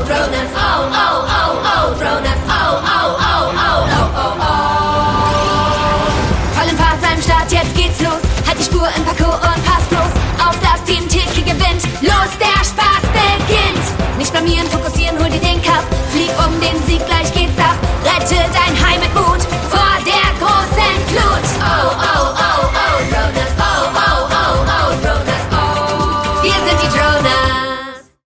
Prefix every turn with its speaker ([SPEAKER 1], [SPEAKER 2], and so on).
[SPEAKER 1] Drones, oh, oh, oh, oh, Drones, oh, oh, oh, oh, oh, oh, oh. Vollen Fahrt beim Start, jetzt geht's